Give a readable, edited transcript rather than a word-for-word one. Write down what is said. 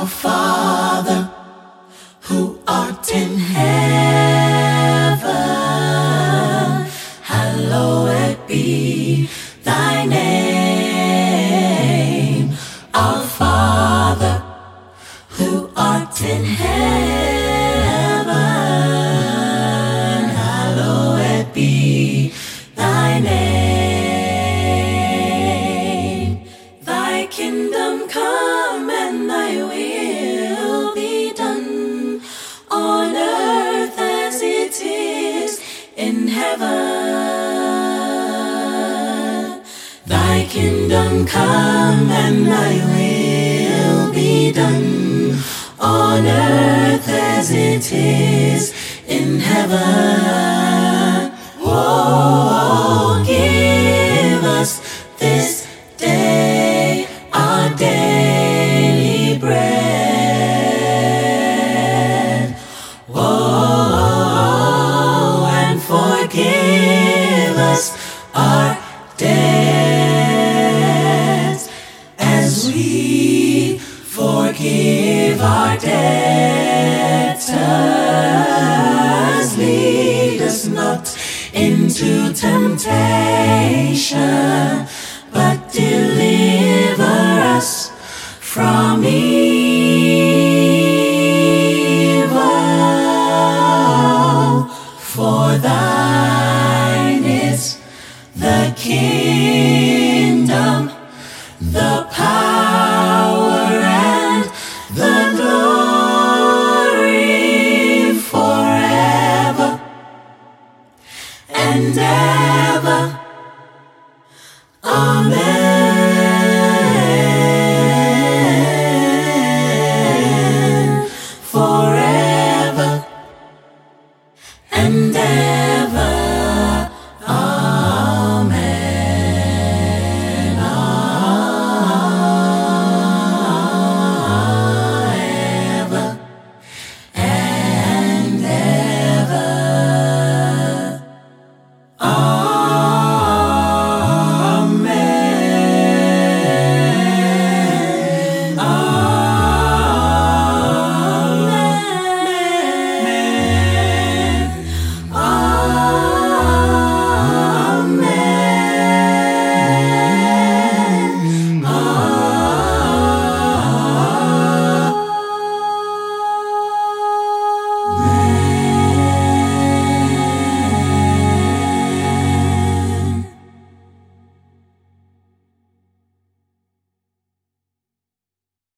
Our Father, who art in heaven, hallowed be thy name. Our Father, who art in heaven, hallowed be thy name. Thy kingdom come and thy will be done on earth as it is in heaven. Thy kingdom come and thy will be done on earth as it is in heaven. Oh, give us this day our daily bread. Oh, and forgive us our debts as we forgive our debtors. Lead us not into temptation, but deliver us from evil.